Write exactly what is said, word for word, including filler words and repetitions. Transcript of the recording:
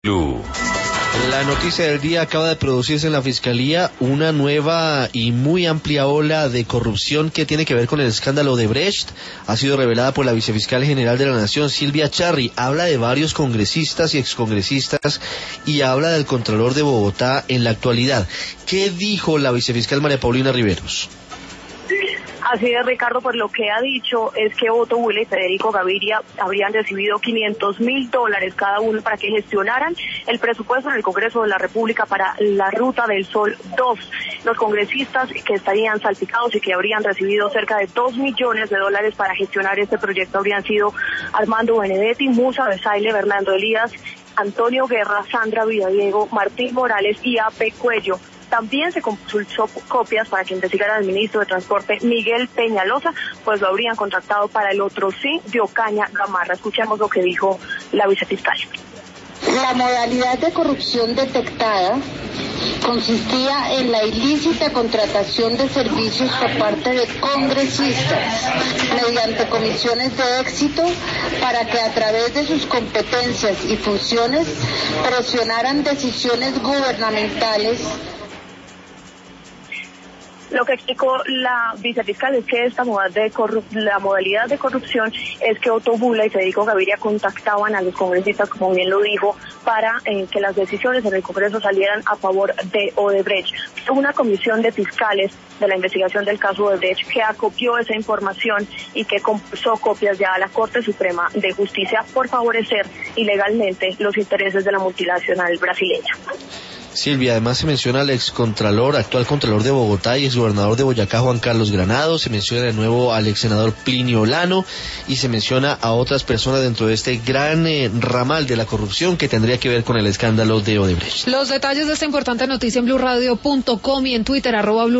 Blue. La noticia del día: acaba de producirse en la Fiscalía una nueva y muy amplia ola de corrupción que tiene que ver con el escándalo de Brecht. Ha sido revelada por la vicefiscal general de la Nación, Silvia Charri. Habla de varios congresistas y excongresistas y habla del Contralor de Bogotá en la actualidad. ¿Qué dijo la vicefiscal María Paulina Riveros? Así es, Ricardo, pues lo que ha dicho es que Otto Bula y Federico Gaviria habrían recibido quinientos mil dólares cada uno para que gestionaran el presupuesto en el Congreso de la República para la Ruta del Sol dos. Los congresistas que estarían salpicados y que habrían recibido cerca de dos millones de dólares para gestionar este proyecto habrían sido Armando Benedetti, Musa Besaile, Bernardo Elías, Antonio Guerra, Sandra Villadiego, Martín Morales y A P Cuello. También se consultó copias para que investigara al ministro de Transporte, Miguel Peñalosa, pues lo habrían contratado para el otro sí de Ocaña Gamarra. Escuchemos lo que dijo la vicefiscal. La modalidad de corrupción detectada consistía en la ilícita contratación de servicios por parte de congresistas mediante comisiones de éxito para que a través de sus competencias y funciones presionaran decisiones gubernamentales. Lo que explicó la vicefiscal es que esta modalidad de, corrup- la modalidad de corrupción es que Otto Bula y Federico Gaviria contactaban a los congresistas, como bien lo dijo, para eh, que las decisiones en el Congreso salieran a favor de Odebrecht. Una comisión de fiscales de la investigación del caso Odebrecht que acopió esa información y que compulsó copias ya a la Corte Suprema de Justicia por favorecer ilegalmente los intereses de la multinacional brasileña. Silvia, además se menciona al excontralor, actual contralor de Bogotá y exgobernador de Boyacá, Juan Carlos Granados. Se menciona de nuevo al exsenador Plinio Lano y se menciona a otras personas dentro de este gran eh, ramal de la corrupción que tendría que ver con el escándalo de Odebrecht. Los detalles de esta importante noticia en blue radio punto com y en Twitter, arroba Blue.